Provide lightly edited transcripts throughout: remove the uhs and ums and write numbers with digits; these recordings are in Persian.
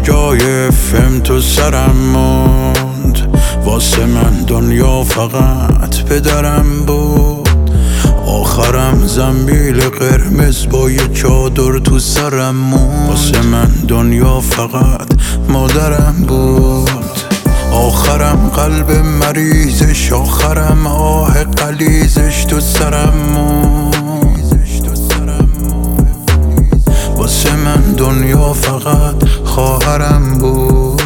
جای فهم تو سرم موند. واسه من دنیا فقط پدرم بود. آخرم زنبیل قرمز با یه چادر تو سرم موند. واسه من دنیا فقط مادرم بود. آخرم قلب مریضش، آخرم آه قلیزش تو سرم موند. واسه من دنیا فقط خواهرم بود.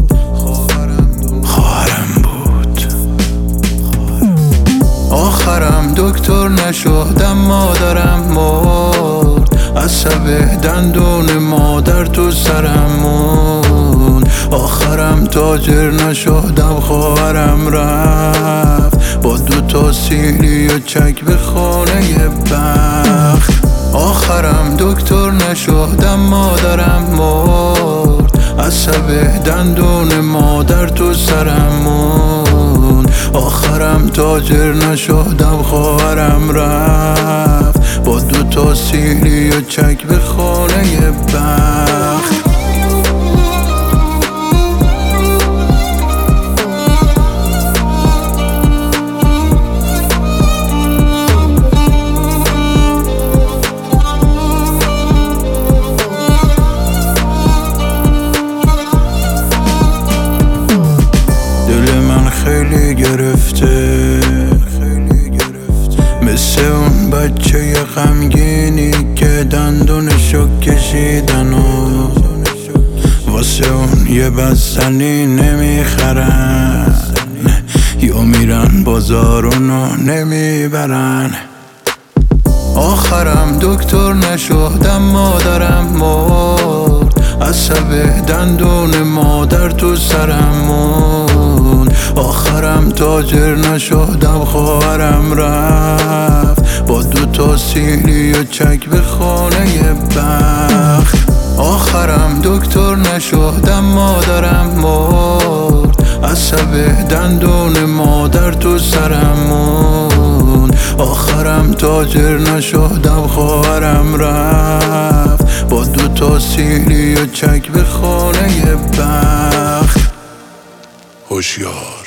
آخرم دکتر نشدم، مادرم مرد. عصب دندون مادر تو سرم موند. آخرم تاجر نشدم، خواهرم رفت با 2 سیلی و چک به خانه بخت. آخرم دکتر نشدم، مادرم مرد. عصب دندون مادر تو سرم موند. آخرم تاجر نشدم، خواهرم رفت با 2 سیلی و چک به خانه بخت. دل من خیلی گرفته، مثل اون بچه غمگینی که دندونشو کشیدن و واسه اون یه بستنی نمیخرن، یا میرن بازارونو نمیبرن. آخرم دکتر نشدم، مادرم مرد. عصب دندون مادر تو سرم موند. آخرم تاجر نشدم، خواهرم رفت با 2 سیلی و چک به خانه بخت. آخرم دکتر نشدم، مادرم مرد. عصب دندون مادر تو سرم موند. آخرم تاجر نشدم، خواهرم رفت با 2 سیلی و چک به خانه بخت. هوشیار